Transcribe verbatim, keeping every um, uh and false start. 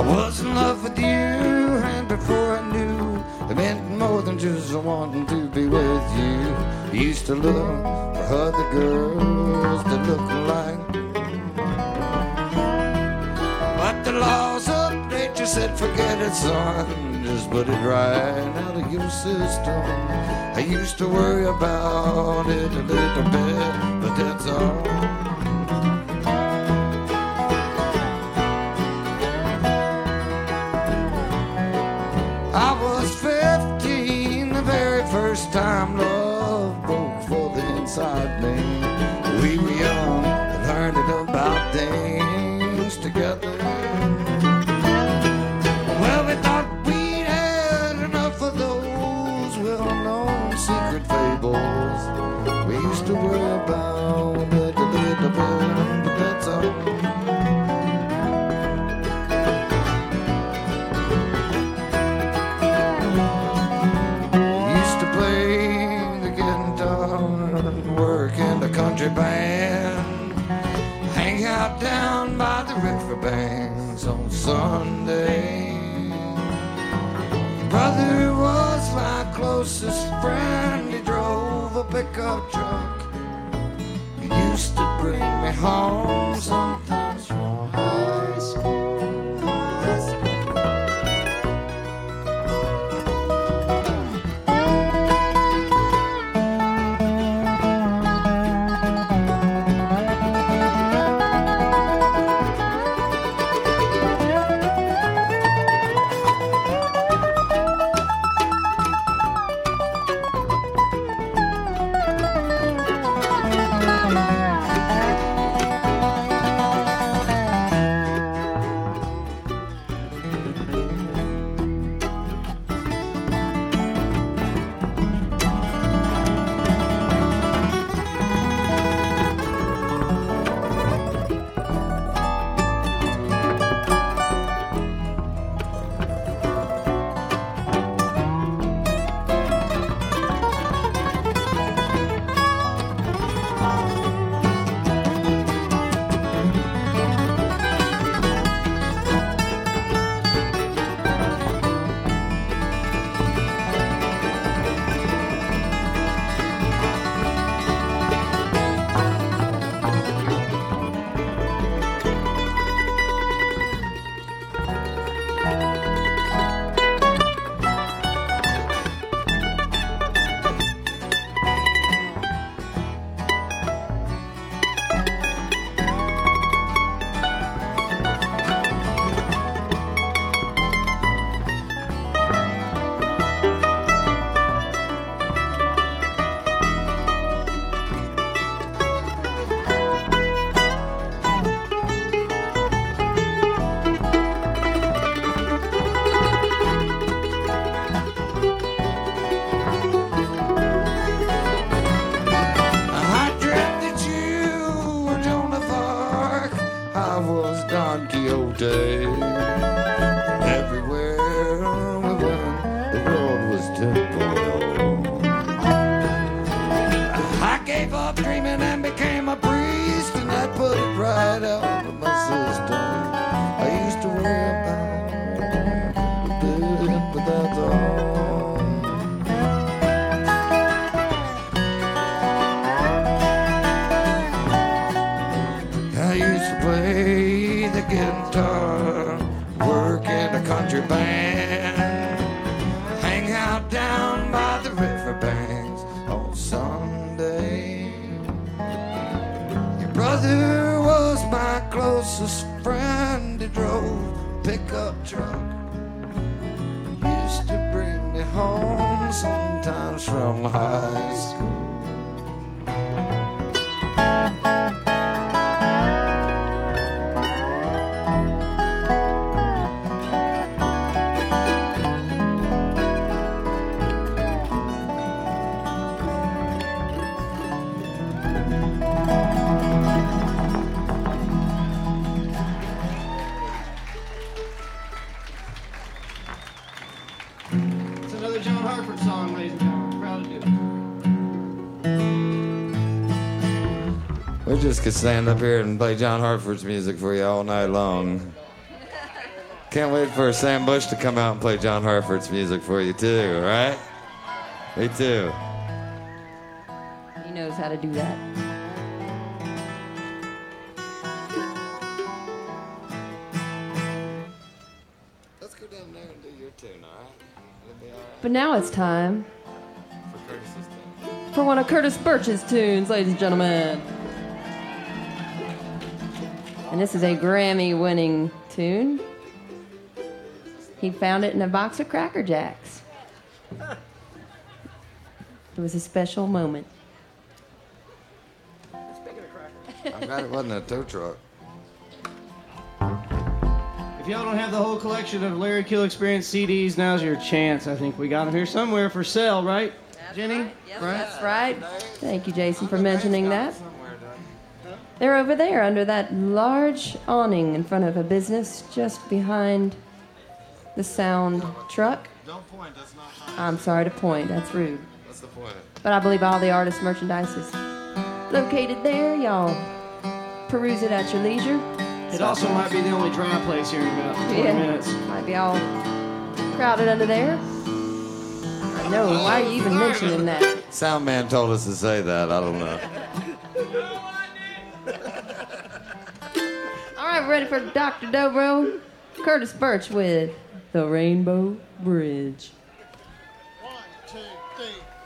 was in love with you, and before I knew, it meant more than just wanting to be with you. I used to look for other girls that look alike, but the laws of nature said forget it, son, just put it right out of your system. I used to worry about it a little bit, but that's all. I was fifteen, the very first time love broke for the inside me. We were young and learning about things together. Well, we thought we'd had enough of those well-known secret fables. We used to worry about it a little bit, but that's all. Country band, hang out down by the riverbanks on Sunday. Brother was my closest friend. He drove a pickup truck. He used to bring me home sometimes from high school. Just could stand up here and play John Hartford's music for you all night long. Can't wait for Sam Bush to come out and play John Hartford's music for you too, right? Me too. He knows how to do that. Let's go down there and do your tune, all right? It'll be all right. But now it's time For Curtis's tune. for one of Curtis Birch's tunes, ladies and gentlemen. And this is a Grammy-winning tune. He found it in a box of Cracker Jacks. It was a special moment. I'm glad it wasn't a tow truck. If y'all don't have the whole collection of Larry Kill Experience C Ds, now's your chance. I think we got them here somewhere for sale, right, That's Jenny? Right. Yes, right? That's right. Thank you, Jason, for mentioning that. They're over there under that large awning in front of a business just behind the sound truck. Don't point, that's not high. I'm sorry to point, that's rude. What's the point? But I believe all the artist merchandise is located there. Y'all peruse it at your leisure. It also might be the only dry place here in about twenty Yeah. minutes. Might be all crowded under there. I know, why are you even mentioning that? Sound man told us to say that, I don't know. All right, we're ready for Doctor Dobro. Curtis Birch with The Rainbow Bridge.